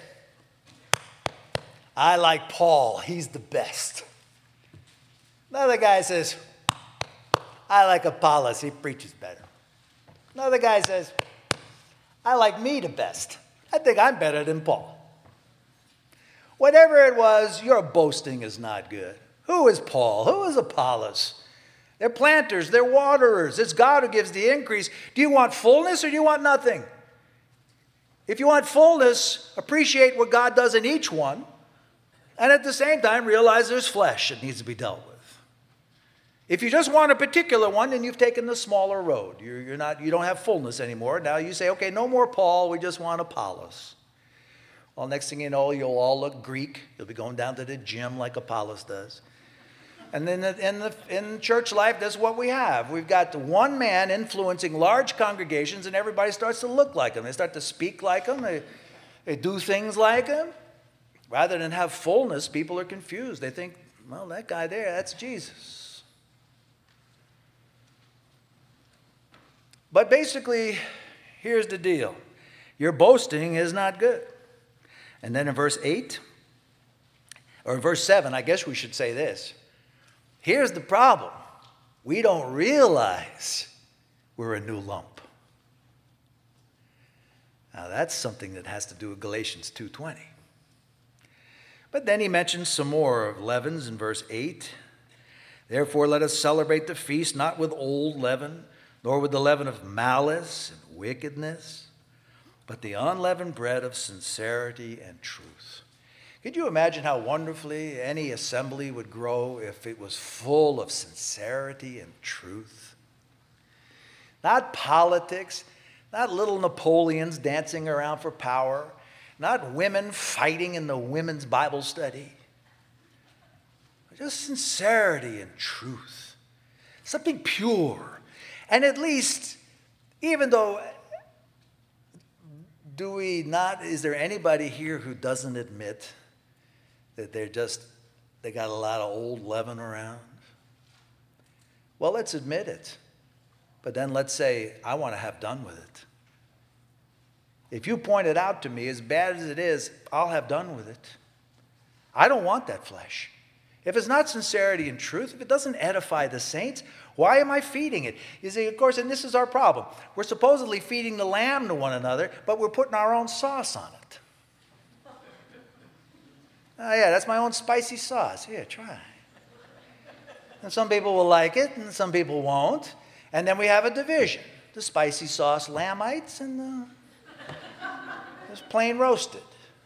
I like Paul, he's the best. Another guy says, I like Apollos, he preaches better. Another guy says, I like me the best. I think I'm better than Paul. Whatever it was, your boasting is not good. Who is Paul? Who is Apollos? They're planters, they're waterers. It's God who gives the increase. Do you want fullness or do you want nothing? If you want fullness, appreciate what God does in each one. And at the same time, realize there's flesh that needs to be dealt with. If you just want a particular one, then you've taken the smaller road. You don't have fullness anymore. Now you say, okay, no more Paul, we just want Apollos. Well, next thing you know, you'll all look Greek. You'll be going down to the gym like Apollos does. And then in church life, that's what we have. We've got one man influencing large congregations, and everybody starts to look like him. They start to speak like him. They do things like him. Rather than have fullness, people are confused. They think, well, that guy there, that's Jesus. But basically, here's the deal. Your boasting is not good. And then in verse 8, or in verse 7, I guess we should say this. Here's the problem. We don't realize we're a new lump. Now that's something that has to do with Galatians 2:20. But then he mentions some more leavens in verse 8. Therefore let us celebrate the feast not with old leaven, nor with the leaven of malice and wickedness, but the unleavened bread of sincerity and truth. Could you imagine how wonderfully any assembly would grow if it was full of sincerity and truth? Not politics, not little Napoleons dancing around for power, not women fighting in the women's Bible study. Just sincerity and truth. Something pure. And at least, even though, is there anybody here who doesn't admit that they got a lot of old leaven around? Well, let's admit it. But then let's say, I want to have done with it. If you point it out to me, as bad as it is, I'll have done with it. I don't want that flesh. If it's not sincerity and truth, if it doesn't edify the saints, why am I feeding it? You see, of course, and this is our problem. We're supposedly feeding the lamb to one another, but we're putting our own sauce on it. Oh, yeah, that's my own spicy sauce. Here, try. And some people will like it, and some people won't. And then we have a division. The spicy sauce lambites and the just plain roasted.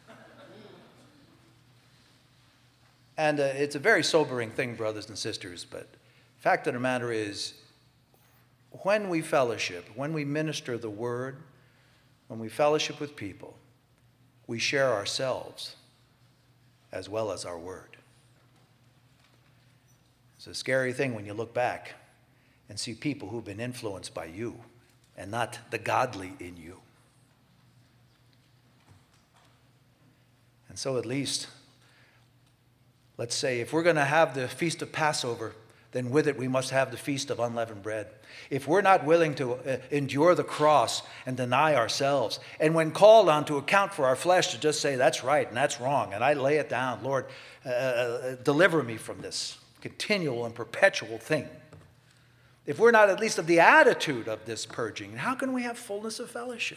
And it's a very sobering thing, brothers and sisters, but the fact of the matter is, when we fellowship, when we minister the word, when we fellowship with people, we share ourselves as well as our word. It's a scary thing when you look back and see people who've been influenced by you and not the godly in you. And so at least, let's say, if we're going to have the Feast of Passover, then with it we must have the Feast of Unleavened Bread. If we're not willing to endure the cross and deny ourselves, and when called on to account for our flesh to just say, that's right and that's wrong, and I lay it down, Lord, deliver me from this continual and perpetual thing. If we're not at least of the attitude of this purging, how can we have fullness of fellowship?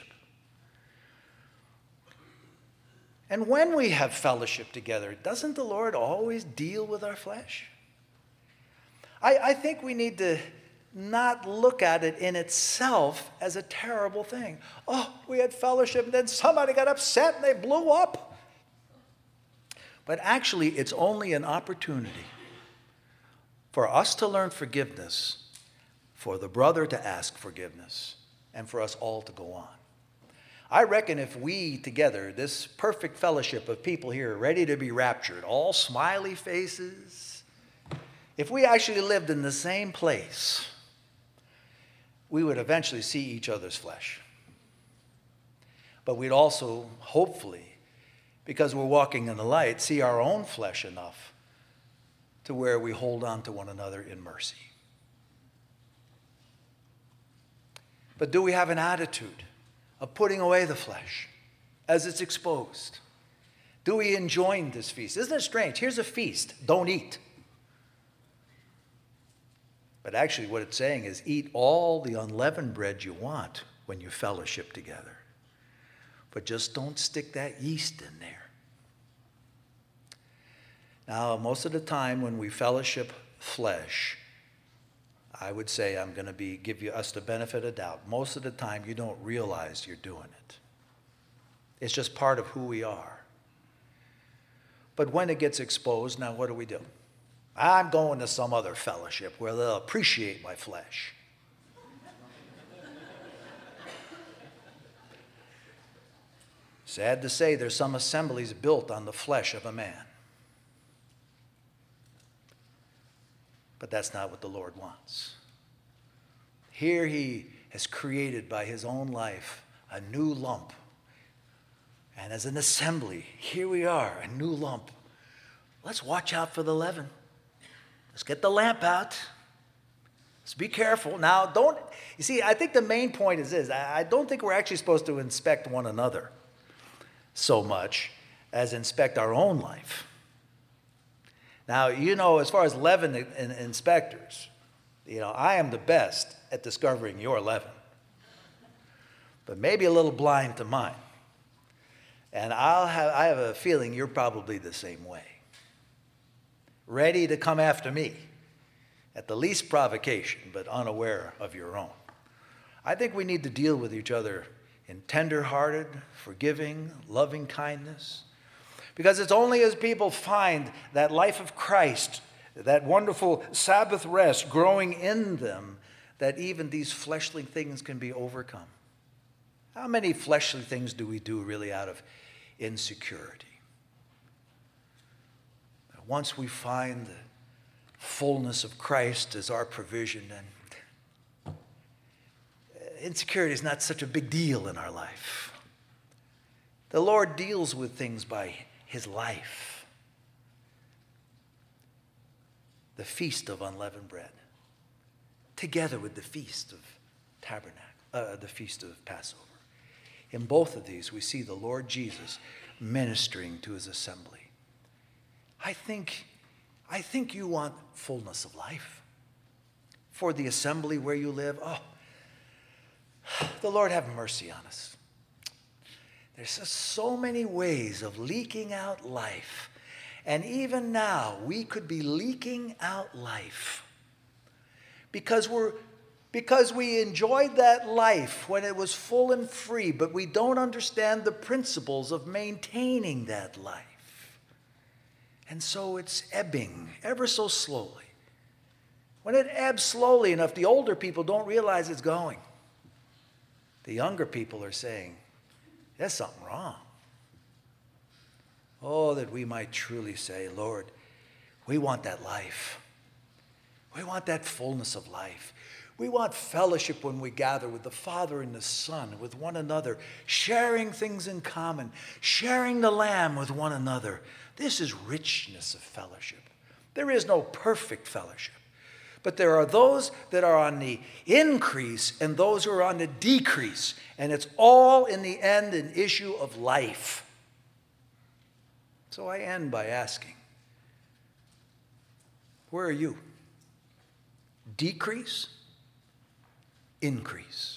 And when we have fellowship together, doesn't the Lord always deal with our flesh? I think we need to not look at it in itself as a terrible thing. Oh, we had fellowship, and then somebody got upset and they blew up. But actually, it's only an opportunity for us to learn forgiveness, for the brother to ask forgiveness, and for us all to go on. I reckon if we together, this perfect fellowship of people here ready to be raptured, all smiley faces, if we actually lived in the same place, we would eventually see each other's flesh. But we'd also, hopefully, because we're walking in the light, see our own flesh enough to where we hold on to one another in mercy. But do we have an attitude of putting away the flesh as it's exposed? Do we enjoy this feast? Isn't it strange? Here's a feast. Don't eat. But actually what it's saying is eat all the unleavened bread you want when you fellowship together. But just don't stick that yeast in there. Now, most of the time when we fellowship flesh, I would say I'm going to give us the benefit of doubt. Most of the time you don't realize you're doing it. It's just part of who we are. But when it gets exposed, now what do? I'm going to some other fellowship where they'll appreciate my flesh. Sad to say, there's some assemblies built on the flesh of a man. But that's not what the Lord wants. Here he has created by his own life a new lump. And as an assembly, here we are, a new lump. Let's watch out for the leaven. Let's get the lamp out. Let's be careful. Now, you see, I think the main point is this. I don't think we're actually supposed to inspect one another so much as inspect our own life. Now, as far as leaven inspectors, I am the best at discovering your leaven, but maybe a little blind to mine. And I have a feeling you're probably the same way. Ready to come after me at the least provocation, but unaware of your own. I think we need to deal with each other in tender-hearted, forgiving, loving kindness. Because it's only as people find that life of Christ, that wonderful Sabbath rest growing in them, that even these fleshly things can be overcome. How many fleshly things do we do really out of insecurity? Once we find the fullness of Christ as our provision, then insecurity is not such a big deal in our life. The Lord deals with things by his life. The feast of unleavened bread, together with the feast of the feast of Passover. In both of these, we see the Lord Jesus ministering to his assembly. I think you want fullness of life for the assembly where you live. Oh, the Lord have mercy on us. There's just so many ways of leaking out life. And even now, we could be leaking out life because we enjoyed that life when it was full and free, but we don't understand the principles of maintaining that life. And so it's ebbing ever so slowly. When it ebbs slowly enough, the older people don't realize it's going. The younger people are saying, there's something wrong. Oh, that we might truly say, Lord, we want that life. We want that fullness of life. We want fellowship when we gather with the Father and the Son, with one another, sharing things in common, sharing the Lamb with one another. This is richness of fellowship. There is no perfect fellowship, but there are those that are on the increase and those who are on the decrease, and it's all in the end an issue of life. So I end by asking, where are you? Decrease? Increase?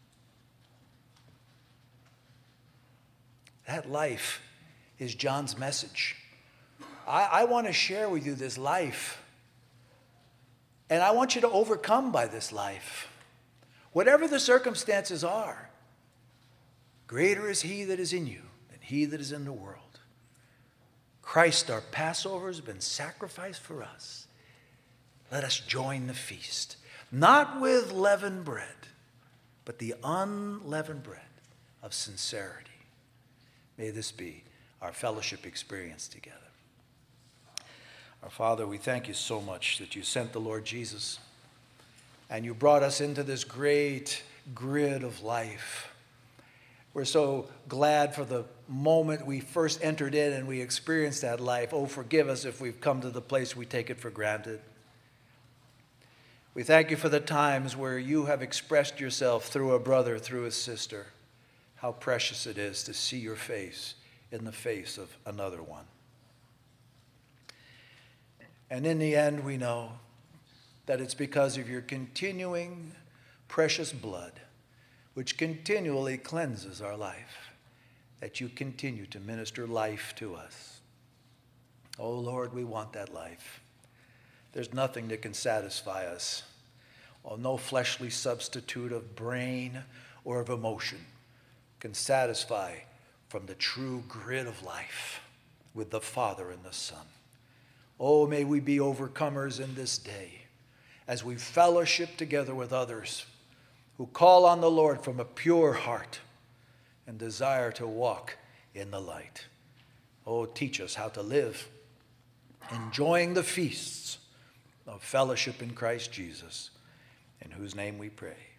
That life is John's message. I want to share with you this life, and I want you to overcome by this life. Whatever the circumstances are, greater is he that is in you than he that is in the world. Christ, our Passover, has been sacrificed for us. Let us join the feast, not with leavened bread, but the unleavened bread of sincerity. May this be our fellowship experience together. Our Father, we thank you so much that you sent the Lord Jesus and you brought us into this great grid of life. We're so glad for the moment we first entered in and we experienced that life. Oh, forgive us if we've come to the place we take it for granted. We thank you for the times where you have expressed yourself through a brother, through a sister. How precious it is to see your face in the face of another one. And in the end, we know that it's because of your continuing precious blood, which continually cleanses our life, that you continue to minister life to us. Oh, Lord, we want that life. There's nothing that can satisfy us. Oh, no fleshly substitute of brain or of emotion can satisfy from the true grid of life with the Father and the Son. Oh, may we be overcomers in this day as we fellowship together with others who call on the Lord from a pure heart and desire to walk in the light. Oh, teach us how to live, enjoying the feasts of fellowship in Christ Jesus, in whose name we pray.